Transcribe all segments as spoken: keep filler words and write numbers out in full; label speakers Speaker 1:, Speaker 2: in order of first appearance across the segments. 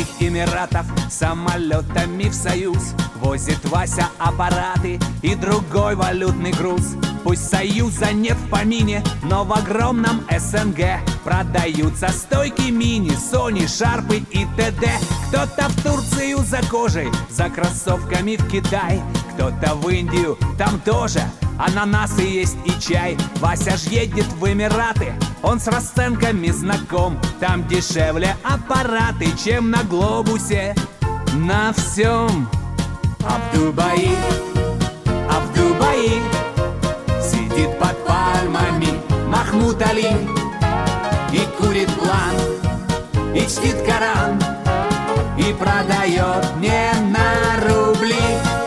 Speaker 1: Арабских Эмиратов самолетами в союз возит Вася аппараты и другой валютный груз. Пусть союза нет в помине, но в огромном СНГ продаются стойки мини, Sony, шарпы и т.д. Кто-то в Турцию за кожей, за кроссовками в Китай, кто-то в Индию, там тоже ананасы есть и чай. Вася ж едет в Эмираты, он с расценками знаком. Там дешевле аппараты, чем на глобусе, на всем. А в Дубае, а в Дубае сидит под пальмами Махмуд Али и курит план, и чтит Коран, и продает не на рубли.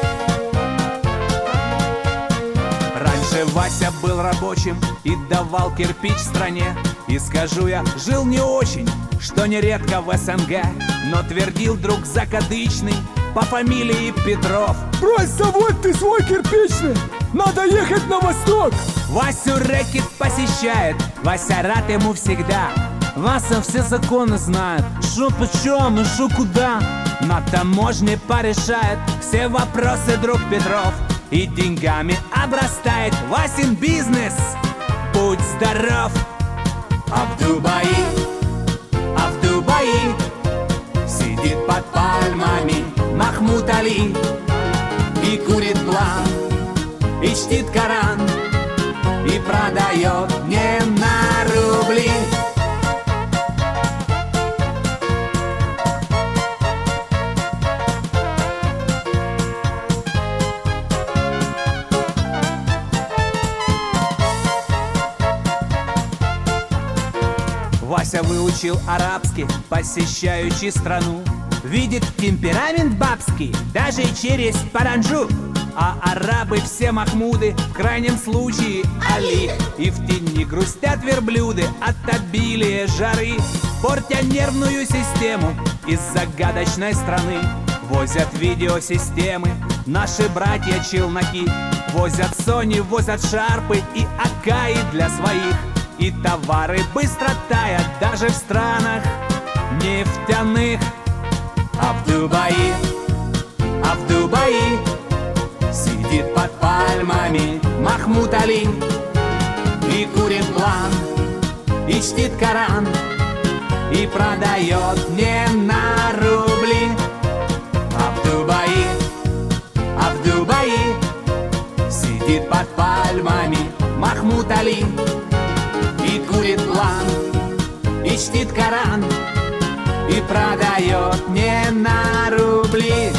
Speaker 1: Раньше Вася был рабочим и давал кирпич стране. И скажу я, жил не очень, что нередко в СНГ, но твердил друг закадычный по фамилии Петров:
Speaker 2: брось завод ты свой кирпичный, надо ехать на восток.
Speaker 1: Васю рэкет посещает, Вася рад ему всегда. Вася все законы знает, шо почем и шо куда. На таможне порешает все вопросы друг Петров, и деньгами обрастает Васин бизнес. Будь здоров! А в Дубае, а в Дубае сидит под пальмами Махмуд Али и курит план, и чтит Коран, и продает не на рубли. Вася выучил арабский, посещающий страну, видит темперамент бабский даже через паранджу. А арабы все Махмуды, в крайнем случае Али. И в тени грустят верблюды от обилия жары, портя нервную систему из загадочной страны. Возят видеосистемы наши братья-челноки, возят Sony, возят шарпы и Акаи для своих. И товары быстро таят даже в странах нефтяных. А в Дубае, а в Дубае сидит под пальмами Махмуд Али и курит план, и чтит Коран, и продает не на рубли. А в Дубае, а в Дубае сидит под пальмами Махмуд Али и курит план, и чтит Коран, и продает не на рубли.